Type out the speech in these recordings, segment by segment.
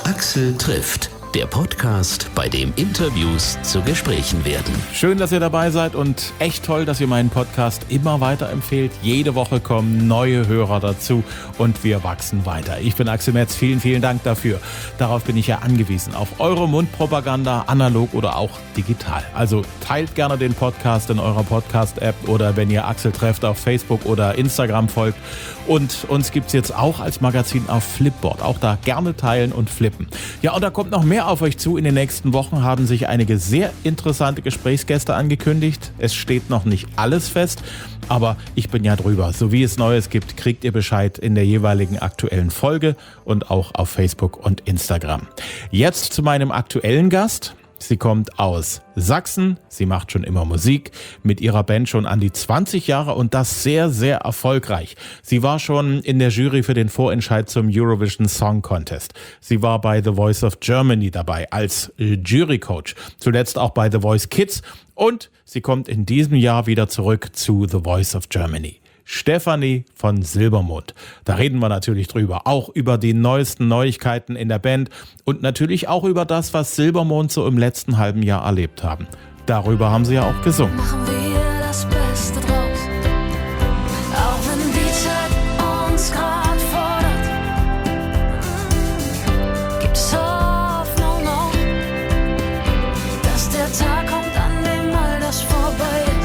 Axel trifft, der Podcast, bei dem Interviews zu Gesprächen werden. Schön, dass ihr dabei seid und echt toll, dass ihr meinen Podcast immer weiterempfehlt. Jede Woche kommen neue Hörer dazu und wir wachsen weiter. Ich bin Axel Metz, vielen, vielen Dank dafür. Darauf bin ich ja angewiesen, auf eure Mundpropaganda, analog oder auch digital. Also teilt gerne den Podcast in eurer Podcast-App oder wenn ihr Axel trefft auf Facebook oder Instagram folgt. Und uns gibt's jetzt auch als Magazin auf Flipboard. Auch da gerne teilen und flippen. Ja, und da kommt noch mehr auf euch zu. In den nächsten Wochen haben sich einige sehr interessante Gesprächsgäste angekündigt. Es steht noch nicht alles fest, aber ich bin ja drüber. So wie es Neues gibt, kriegt ihr Bescheid in der jeweiligen aktuellen Folge und auch auf Facebook und Instagram. Jetzt zu meinem aktuellen Gast. Sie kommt aus Sachsen, sie macht schon immer Musik, mit ihrer Band schon an die 20 Jahre und das sehr, sehr erfolgreich. Sie war schon in der Jury für den Vorentscheid zum Eurovision Song Contest. Sie war bei The Voice of Germany dabei als Jurycoach, zuletzt auch bei The Voice Kids und sie kommt in diesem Jahr wieder zurück zu The Voice of Germany. Stefanie von Silbermond. Da reden wir natürlich drüber. Auch über die neuesten Neuigkeiten in der Band und natürlich auch über das, was Silbermond so im letzten halben Jahr erlebt haben. Darüber haben sie ja auch gesungen. Machen wir das Beste draus, auch wenn die Zeit uns grad fordert. Gibt es Hoffnung noch, dass der Tag kommt, an dem all das vorbei ist?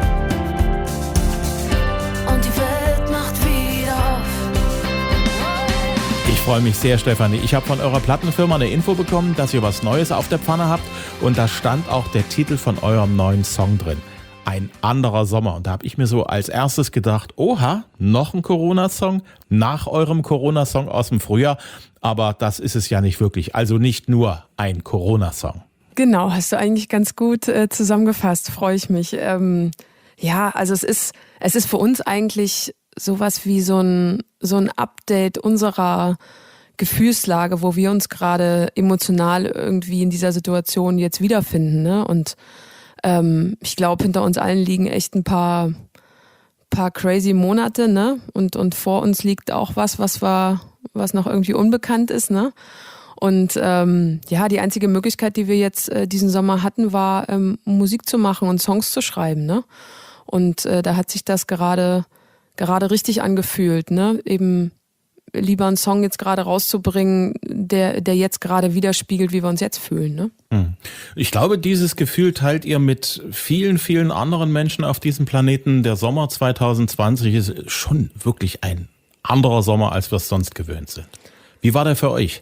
Ich freue mich sehr, Stefanie. Ich habe von eurer Plattenfirma eine Info bekommen, dass ihr was Neues auf der Pfanne habt. Und da stand auch der Titel von eurem neuen Song drin. Ein anderer Sommer. Und da habe ich mir so als erstes gedacht, oha, noch ein Corona-Song nach eurem Corona-Song aus dem Frühjahr. Aber das ist es ja nicht wirklich. Also nicht nur ein Corona-Song. Genau, hast du eigentlich ganz gut zusammengefasst. Freue ich mich. Ja, also es ist für uns eigentlich sowas wie so ein Update unserer Gefühlslage, wo wir uns gerade emotional irgendwie in dieser Situation jetzt wiederfinden, ne? Und ich glaube, hinter uns allen liegen echt ein paar crazy Monate, ne? Und vor uns liegt auch was noch irgendwie unbekannt ist, ne? Und ja, die einzige Möglichkeit, die wir jetzt diesen Sommer hatten, war Musik zu machen und Songs zu schreiben, ne? Und da hat sich das gerade richtig angefühlt, ne? Eben lieber einen Song jetzt gerade rauszubringen, der jetzt gerade widerspiegelt, wie wir uns jetzt fühlen, ne? Ich glaube, dieses Gefühl teilt ihr mit vielen, vielen anderen Menschen auf diesem Planeten. Der Sommer 2020 ist schon wirklich ein anderer Sommer, als wir es sonst gewöhnt sind. Wie war der für euch?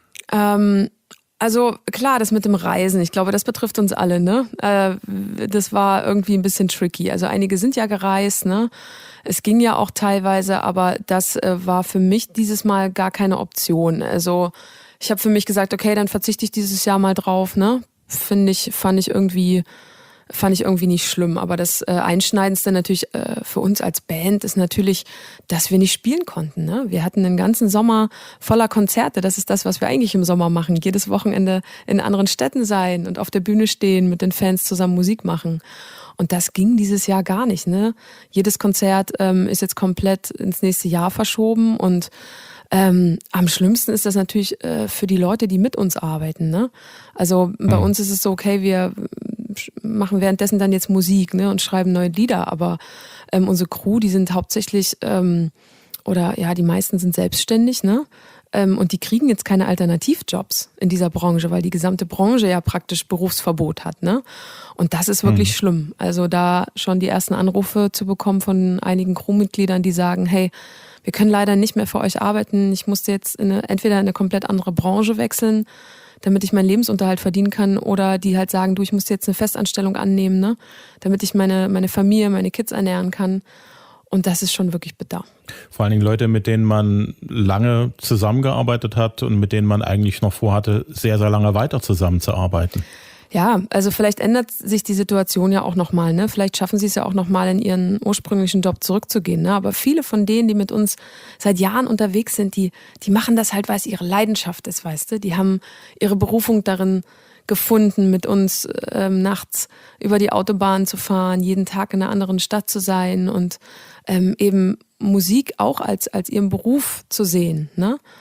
Also klar, das mit dem Reisen, ich glaube, das betrifft uns alle, ne? Das war irgendwie ein bisschen tricky. Also einige sind ja gereist, ne? Es ging ja auch teilweise, aber das war für mich dieses Mal gar keine Option. Also ich habe für mich gesagt, okay, dann verzichte ich dieses Jahr mal drauf, ne? Fand ich irgendwie nicht schlimm. Aber das Einschneidendste natürlich für uns als Band ist natürlich, dass wir nicht spielen konnten, ne? Wir hatten den ganzen Sommer voller Konzerte. Das ist das, was wir eigentlich im Sommer machen. Jedes Wochenende in anderen Städten sein und auf der Bühne stehen, mit den Fans zusammen Musik machen. Und das ging dieses Jahr gar nicht, ne? Jedes Konzert ist jetzt komplett ins nächste Jahr verschoben und am schlimmsten ist das natürlich für die Leute, die mit uns arbeiten, ne? Also bei uns ist es so, okay, wir machen währenddessen dann jetzt Musik, ne, und schreiben neue Lieder, aber unsere Crew, die sind hauptsächlich oder ja, die meisten sind selbstständig, ne? Und die kriegen jetzt keine Alternativjobs in dieser Branche, weil die gesamte Branche ja praktisch Berufsverbot hat, ne? Und das ist wirklich schlimm. Also da schon die ersten Anrufe zu bekommen von einigen Crewmitgliedern, die sagen, hey, wir können leider nicht mehr für euch arbeiten. Ich musste jetzt entweder in eine komplett andere Branche wechseln, damit ich meinen Lebensunterhalt verdienen kann, oder die halt sagen, du, ich muss jetzt eine Festanstellung annehmen, ne, damit ich meine Familie, meine Kids ernähren kann. Und das ist schon wirklich bitter. Vor allen Dingen Leute, mit denen man lange zusammengearbeitet hat und mit denen man eigentlich noch vorhatte, sehr, sehr lange weiter zusammenzuarbeiten. Ja, also vielleicht ändert sich die Situation ja auch nochmal, ne? Vielleicht schaffen sie es ja auch nochmal in ihren ursprünglichen Job zurückzugehen, ne? Aber viele von denen, die mit uns seit Jahren unterwegs sind, die machen das halt, weil es ihre Leidenschaft ist, weißt du? Die haben ihre Berufung darin gefunden, mit uns nachts über die Autobahn zu fahren, jeden Tag in einer anderen Stadt zu sein und eben Musik auch als ihren Beruf zu sehen, ne?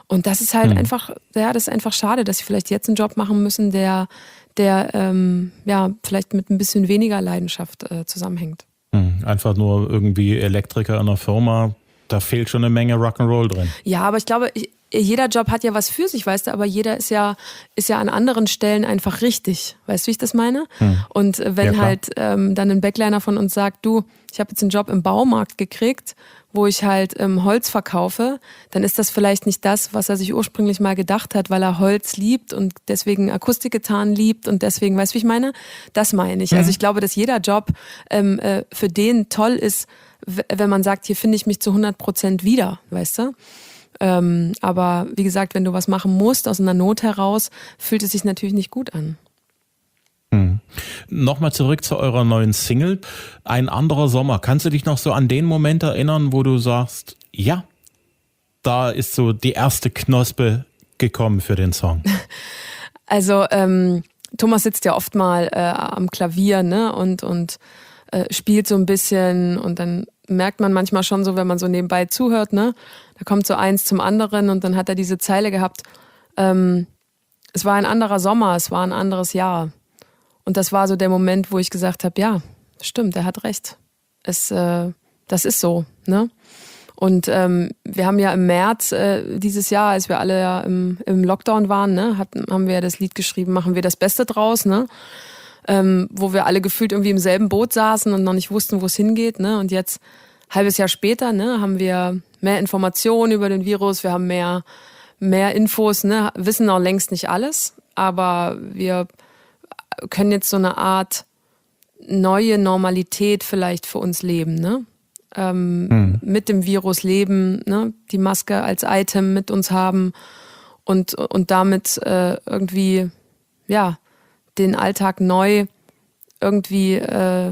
Und das ist halt einfach, ja, das ist einfach schade, dass sie vielleicht jetzt einen Job machen müssen, der ja, vielleicht mit ein bisschen weniger Leidenschaft zusammenhängt. Einfach nur irgendwie Elektriker in einer Firma, da fehlt schon eine Menge Rock'n'Roll drin. Ja, aber ich glaube, jeder Job hat ja was für sich, weißt du, aber jeder ist ja an anderen Stellen einfach richtig. Weißt du, wie ich das meine? Und wenn halt dann ein Backliner von uns sagt, du, ich habe jetzt einen Job im Baumarkt gekriegt, wo ich halt Holz verkaufe, dann ist das vielleicht nicht das, was er sich ursprünglich mal gedacht hat, weil er Holz liebt und deswegen Akustikgitarren liebt und deswegen, weißt du, wie ich meine? Das meine ich. Also ich glaube, dass jeder Job für den toll ist, wenn man sagt, hier finde ich mich zu 100% wieder, weißt du? Aber wie gesagt, wenn du was machen musst aus einer Not heraus, fühlt es sich natürlich nicht gut an. Nochmal zurück zu eurer neuen Single, Ein anderer Sommer. Kannst du dich noch so an den Moment erinnern, wo du sagst, ja, da ist so die erste Knospe gekommen für den Song? Also Thomas sitzt ja oft mal am Klavier, ne, und spielt so ein bisschen und dann merkt man manchmal schon so, wenn man so nebenbei zuhört, ne, da kommt so eins zum anderen und dann hat er diese Zeile gehabt, es war ein anderer Sommer, es war ein anderes Jahr. Und das war so der Moment, wo ich gesagt habe, ja, stimmt, er hat recht. Das ist so, ne? Und wir haben ja im März dieses Jahr, als wir alle ja im Lockdown waren, ne, haben wir ja das Lied geschrieben, machen wir das Beste draus, ne? Wo wir alle gefühlt irgendwie im selben Boot saßen und noch nicht wussten, wo es hingeht, ne? Und jetzt, halbes Jahr später, ne, haben wir mehr Informationen über den Virus, wir haben mehr Infos, ne, wissen noch längst nicht alles, aber wir können jetzt so eine Art neue Normalität vielleicht für uns leben, ne? Mit dem Virus leben, ne? Die Maske als Item mit uns haben und damit irgendwie, ja, den Alltag neu irgendwie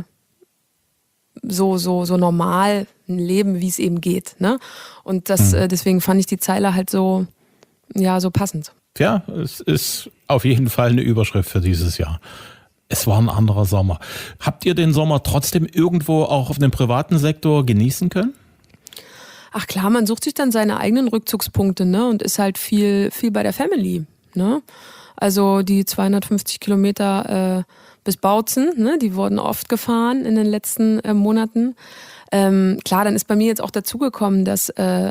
so normal leben, wie es eben geht, ne? Und das deswegen fand ich die Zeile halt so passend. Ja, es ist auf jeden Fall eine Überschrift für dieses Jahr. Es war ein anderer Sommer. Habt ihr den Sommer trotzdem irgendwo auch auf dem privaten Sektor genießen können? Ach klar, man sucht sich dann seine eigenen Rückzugspunkte, ne, und ist halt viel bei der Family, ne? Also die 250 Kilometer bis Bautzen, ne, die wurden oft gefahren in den letzten Monaten. Klar, dann ist bei mir jetzt auch dazugekommen, dass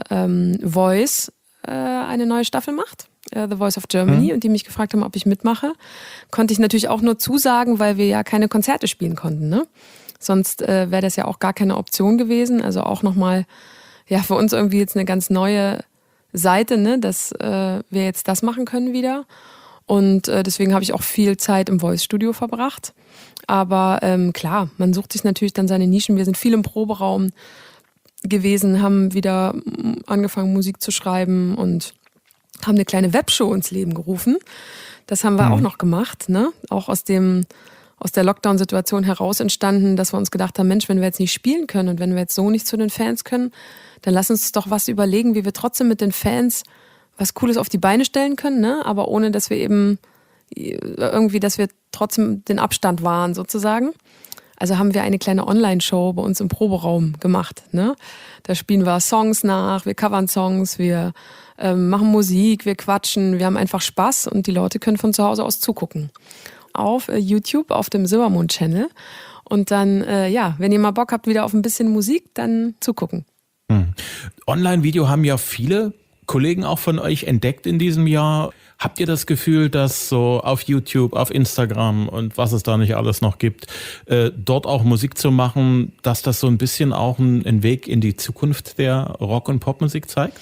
Voice eine neue Staffel macht. The Voice of Germany, und die mich gefragt haben, ob ich mitmache. Konnte ich natürlich auch nur zusagen, weil wir ja keine Konzerte spielen konnten, ne? Sonst wäre das ja auch gar keine Option gewesen. Also auch nochmal, ja, für uns irgendwie jetzt eine ganz neue Seite, ne, dass wir jetzt das machen können wieder. Und deswegen habe ich auch viel Zeit im Voice-Studio verbracht. Aber klar, man sucht sich natürlich dann seine Nischen. Wir sind viel im Proberaum gewesen, haben wieder angefangen, Musik zu schreiben und haben eine kleine Webshow ins Leben gerufen. Das haben wir auch noch gemacht, ne? Auch aus der Lockdown-Situation heraus entstanden, dass wir uns gedacht haben, Mensch, wenn wir jetzt nicht spielen können und wenn wir jetzt so nicht zu den Fans können, dann lass uns doch was überlegen, wie wir trotzdem mit den Fans was Cooles auf die Beine stellen können, ne? Aber ohne, dass wir eben irgendwie, dass wir trotzdem den Abstand wahren, sozusagen. Also haben wir eine kleine Online-Show bei uns im Proberaum gemacht, ne? Da spielen wir Songs nach, wir covern Songs, wir machen Musik, wir quatschen, wir haben einfach Spaß und die Leute können von zu Hause aus zugucken. Auf YouTube, auf dem Silbermond-Channel. Und dann, wenn ihr mal Bock habt wieder auf ein bisschen Musik, dann zugucken. Online-Video haben ja viele Kollegen auch von euch entdeckt in diesem Jahr. Habt ihr das Gefühl, dass so auf YouTube, auf Instagram und was es da nicht alles noch gibt, dort auch Musik zu machen, dass das so ein bisschen auch einen Weg in die Zukunft der Rock- und Popmusik zeigt?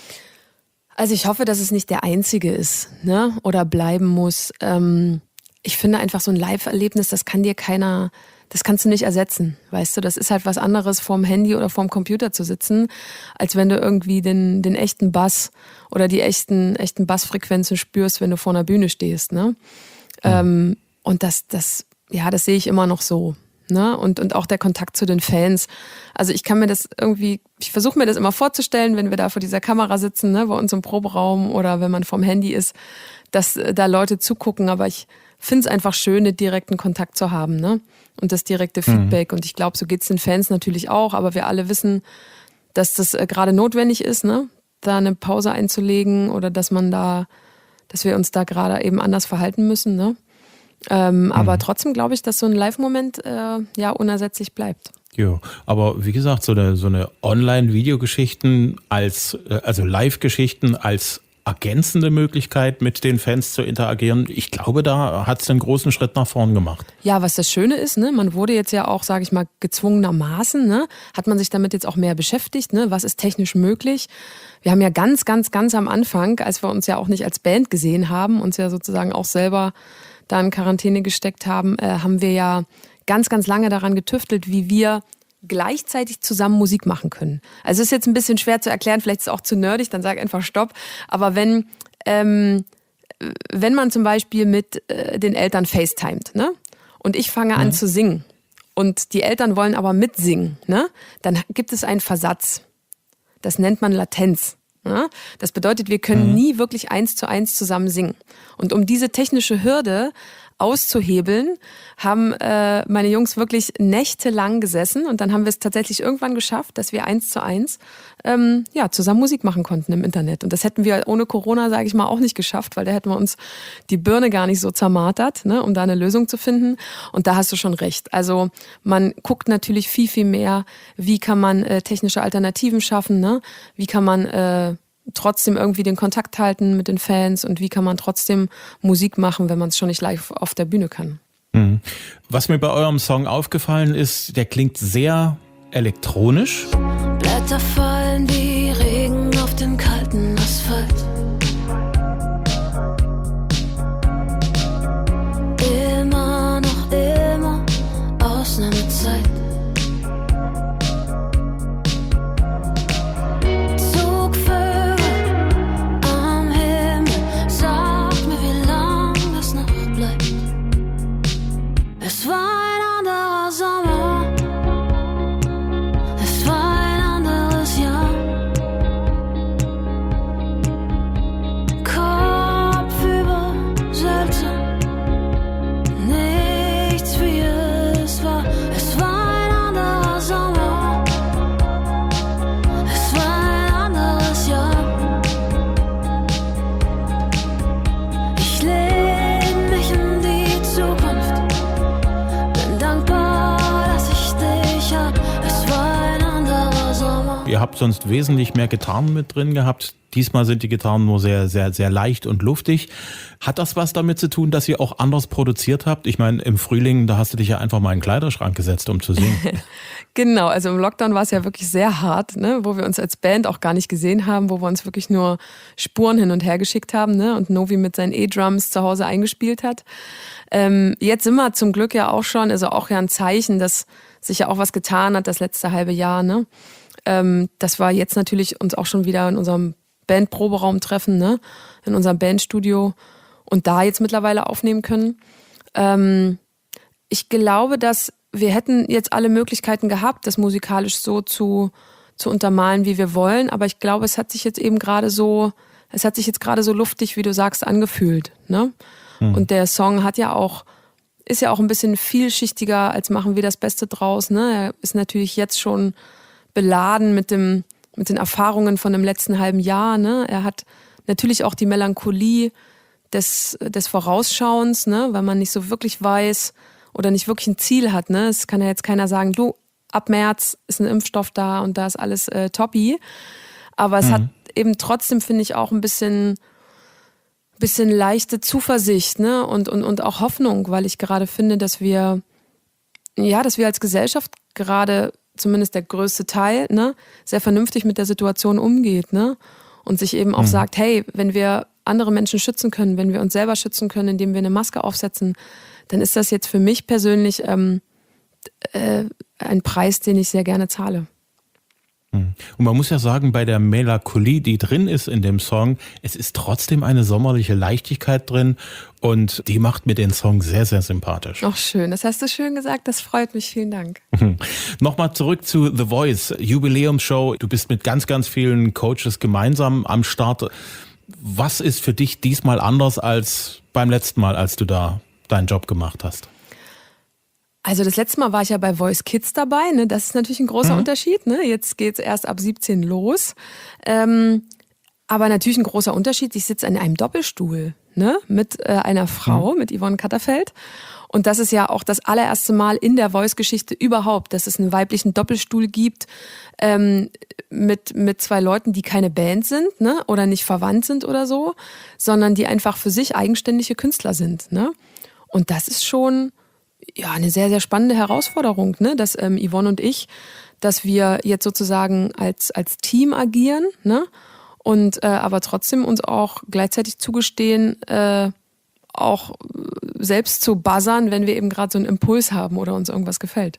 Also ich hoffe, dass es nicht der einzige ist, ne? Oder bleiben muss. Ich finde einfach so ein Live-Erlebnis, das kannst du nicht ersetzen, weißt du? Das ist halt was anderes, vorm Handy oder vorm Computer zu sitzen, als wenn du irgendwie den echten Bass oder die echten Bassfrequenzen spürst, wenn du vor einer Bühne stehst, ne? Und das sehe ich immer noch so, ne? Und auch der Kontakt zu den Fans. Also ich versuche mir das immer vorzustellen, wenn wir da vor dieser Kamera sitzen, ne, bei uns im Proberaum oder wenn man vorm Handy ist, dass da Leute zugucken, aber ich finde es einfach schön, den direkten Kontakt zu haben, ne? Und das direkte Feedback. Und ich glaube, so geht's den Fans natürlich auch, aber wir alle wissen, dass das gerade notwendig ist, ne? da eine Pause einzulegen oder dass wir uns da gerade eben anders verhalten müssen, ne? Aber trotzdem glaube ich, dass so ein Live-Moment unersetzlich bleibt. Ja, aber wie gesagt, so eine Online-Videogeschichten also Live-Geschichten als ergänzende Möglichkeit, mit den Fans zu interagieren, ich glaube, da hat es einen großen Schritt nach vorn gemacht. Ja, was das Schöne ist, ne, man wurde jetzt ja auch, sage ich mal, gezwungenermaßen, ne, hat man sich damit jetzt auch mehr beschäftigt, ne, was ist technisch möglich. Wir haben ja ganz, ganz, ganz am Anfang, als wir uns ja auch nicht als Band gesehen haben, uns ja sozusagen auch selber da in Quarantäne gesteckt haben, haben wir ja ganz, ganz lange daran getüftelt, wie wir gleichzeitig zusammen Musik machen können. Also es ist jetzt ein bisschen schwer zu erklären, vielleicht ist es auch zu nerdig, dann sag einfach Stopp. Aber wenn man zum Beispiel mit den Eltern FaceTimet, ne? Und ich fange an zu singen und die Eltern wollen aber mitsingen, ne? Dann gibt es einen Versatz. Das nennt man Latenz. Ja? Das bedeutet, wir können nie wirklich 1:1 zusammen singen. Und um diese technische Hürde auszuhebeln, haben meine Jungs wirklich nächtelang gesessen und dann haben wir es tatsächlich irgendwann geschafft, dass wir 1:1 zusammen Musik machen konnten im Internet. Und das hätten wir ohne Corona, sage ich mal, auch nicht geschafft, weil da hätten wir uns die Birne gar nicht so zermartert, ne, um da eine Lösung zu finden. Und da hast du schon recht. Also man guckt natürlich viel, viel mehr, wie kann man technische Alternativen schaffen, ne? Wie kann man trotzdem irgendwie den Kontakt halten mit den Fans und wie kann man trotzdem Musik machen, wenn man es schon nicht live auf der Bühne kann. Was mir bei eurem Song aufgefallen ist, der klingt sehr elektronisch. Blätter fallen wie Regen auf den kalten Asphalt. Immer noch immer Ausnahmezeit. Es war ein anderer Sommer, es war ein anderes Jahr. Kopfüber seltsam, nichts wie es war. Es war ein anderer Sommer, es war ein anderes Jahr. Ich lehn mich in die Zukunft. Ihr habt sonst wesentlich mehr Gitarren mit drin gehabt. Diesmal sind die Gitarren nur sehr, sehr, sehr leicht und luftig. Hat das was damit zu tun, dass ihr auch anders produziert habt? Ich meine, im Frühling, da hast du dich ja einfach mal in den Kleiderschrank gesetzt, um zu singen. Genau, also im Lockdown war es ja wirklich sehr hart, ne, wo wir uns als Band auch gar nicht gesehen haben, wo wir uns wirklich nur Spuren hin und her geschickt haben, ne, und Novi mit seinen E-Drums zu Hause eingespielt hat. Jetzt sind wir zum Glück ja auch schon, also auch ja ein Zeichen, dass sich ja auch was getan hat das letzte halbe Jahr, ne. Das war jetzt natürlich uns auch schon wieder in unserem Bandproberaum treffen, ne, in unserem Bandstudio und da jetzt mittlerweile aufnehmen können. Ich glaube, dass wir hätten jetzt alle Möglichkeiten gehabt, das musikalisch so zu untermalen, wie wir wollen, aber ich glaube, es hat sich jetzt gerade so luftig, wie du sagst, angefühlt, ne? Und der Song ist ja auch ein bisschen vielschichtiger, als machen wir das Beste draus, ne? Er ist natürlich jetzt schon beladen mit den Erfahrungen von dem letzten halben Jahr, ne? Er hat natürlich auch die Melancholie des Vorausschauens, ne? Weil man nicht so wirklich weiß oder nicht wirklich ein Ziel hat, ne? Es kann ja jetzt keiner sagen, du, ab März ist ein Impfstoff da und da ist alles toppi. Aber es hat eben trotzdem, finde ich, auch ein bisschen leichte Zuversicht, ne? Und auch Hoffnung, weil ich gerade finde, dass wir als Gesellschaft gerade, zumindest der größte Teil, ne, sehr vernünftig mit der Situation umgeht, ne? Und sich eben auch sagt, hey, wenn wir andere Menschen schützen können, wenn wir uns selber schützen können, indem wir eine Maske aufsetzen, dann ist das jetzt für mich persönlich ein Preis, den ich sehr gerne zahle. Und man muss ja sagen, bei der Melancholie, die drin ist in dem Song, es ist trotzdem eine sommerliche Leichtigkeit drin und die macht mir den Song sehr, sehr sympathisch. Ach schön, das hast du schön gesagt, das freut mich, vielen Dank. Nochmal zurück zu The Voice, Jubiläumsshow. Du bist mit ganz, ganz vielen Coaches gemeinsam am Start. Was ist für dich diesmal anders als beim letzten Mal, als du da deinen Job gemacht hast? Also das letzte Mal war ich ja bei Voice Kids dabei, ne? Das ist natürlich ein großer Unterschied, ne? Jetzt geht's erst ab 17 los. Aber natürlich ein großer Unterschied, ich sitze in einem Doppelstuhl, ne, mit einer Frau, mit Yvonne Katterfeld. Und das ist ja auch das allererste Mal in der Voice-Geschichte überhaupt, dass es einen weiblichen Doppelstuhl gibt, mit zwei Leuten, die keine Band sind, ne, oder nicht verwandt sind oder so, sondern die einfach für sich eigenständige Künstler sind, ne. Und das ist schon, ja, eine sehr, sehr spannende Herausforderung, ne, dass Yvonne und ich, dass wir jetzt sozusagen als Team agieren, ne, und aber trotzdem uns auch gleichzeitig zugestehen, auch selbst zu buzzern, wenn wir eben gerade so einen Impuls haben oder uns irgendwas gefällt.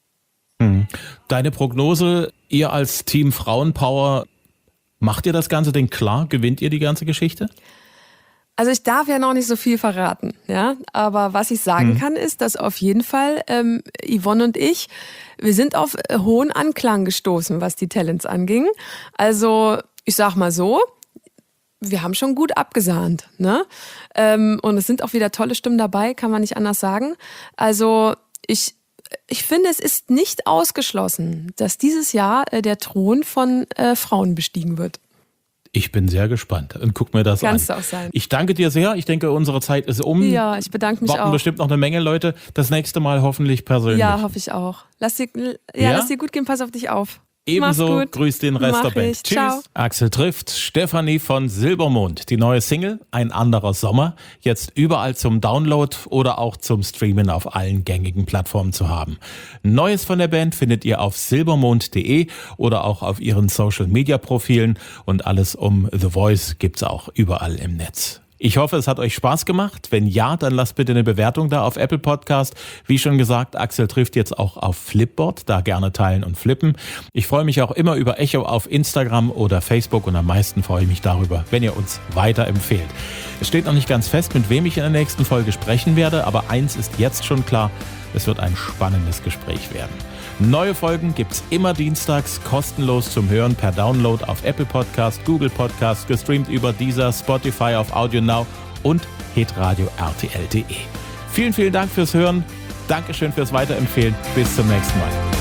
Deine Prognose, ihr als Team Frauenpower, macht ihr das ganze Ding klar? Gewinnt ihr die ganze Geschichte? Also ich darf ja noch nicht so viel verraten, ja. Aber was ich sagen kann, ist, dass auf jeden Fall Yvonne und ich, wir sind auf hohen Anklang gestoßen, was die Talents anging. Also ich sag mal so, wir haben schon gut abgesahnt, ne? Und es sind auch wieder tolle Stimmen dabei, kann man nicht anders sagen. Also ich finde, es ist nicht ausgeschlossen, dass dieses Jahr der Thron von Frauen bestiegen wird. Ich bin sehr gespannt und guck mir das an. Kannst du auch sein. Ich danke dir sehr. Ich denke, unsere Zeit ist um. Ja, ich bedanke mich Warten auch. bestimmt noch eine Menge Leute. Das nächste Mal hoffentlich persönlich. Ja, hoffe ich auch. Lass dir gut gehen, pass auf dich auf. Ebenso, Mach's gut. grüß den Rest Mach der Band. ich. Tschüss. Ciao. Axel trifft Stefanie von Silbermond. Die neue Single, Ein anderer Sommer, jetzt überall zum Download oder auch zum Streamen auf allen gängigen Plattformen zu haben. Neues von der Band findet ihr auf silbermond.de oder auch auf ihren Social-Media-Profilen und alles um The Voice gibt's auch überall im Netz. Ich hoffe, es hat euch Spaß gemacht. Wenn ja, dann lasst bitte eine Bewertung da auf Apple Podcast. Wie schon gesagt, Axel trifft jetzt auch auf Flipboard. Da gerne teilen und flippen. Ich freue mich auch immer über Echo auf Instagram oder Facebook und am meisten freue ich mich darüber, wenn ihr uns weiterempfehlt. Es steht noch nicht ganz fest, mit wem ich in der nächsten Folge sprechen werde, aber eins ist jetzt schon klar, es wird ein spannendes Gespräch werden. Neue Folgen gibt's immer dienstags kostenlos zum Hören per Download auf Apple Podcast, Google Podcast, gestreamt über Deezer, Spotify, auf Audio Now und hitradio rtl.de. Vielen, vielen Dank fürs Hören. Dankeschön fürs Weiterempfehlen. Bis zum nächsten Mal.